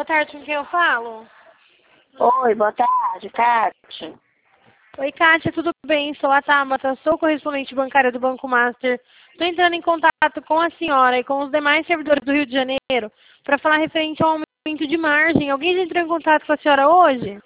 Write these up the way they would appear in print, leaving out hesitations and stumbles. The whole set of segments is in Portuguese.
Boa tarde, com quem eu falo? Oi, boa tarde, Kátia. Oi, Kátia, tudo bem? Sou a Tabata, sou correspondente bancária do Banco Master. Estou entrando em contato com a senhora e com os demais servidores do Rio de Janeiro para falar referente ao aumento de margem. Alguém já entrou em contato com a senhora hoje?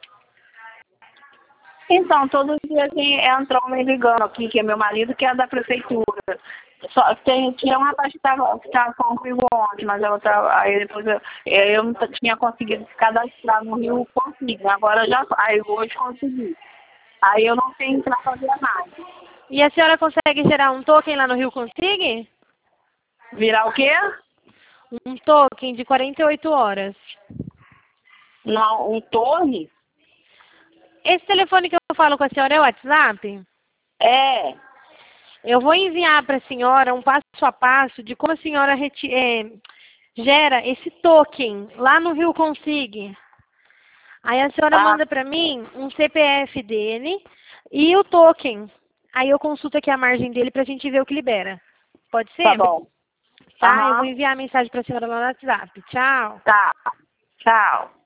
Então, todo dia entrou me ligando aqui, que é meu marido, que é da prefeitura. Tinha um rapaz que estava falando comigo ontem, mas aí depois eu não tinha conseguido se cadastrar no Rio, consegui. Agora aí hoje consegui. Aí eu não tenho para fazer mais. E a senhora consegue gerar um token lá no Rio Consigue? Virar o quê? Um token de 48 horas. Não, um torne? Esse telefone que eu falo com a senhora é o WhatsApp? É. Eu vou enviar para a senhora um passo a passo de como a senhora gera esse token lá no Rio Consigue. Aí a senhora Ah, manda para mim um CPF dele e o token. Aí eu consulto aqui a margem dele para a gente ver o que libera. Pode tá ser? bom. Tá? Eu vou Aham. enviar a mensagem para a senhora lá no WhatsApp. Tchau. Tá. Tchau.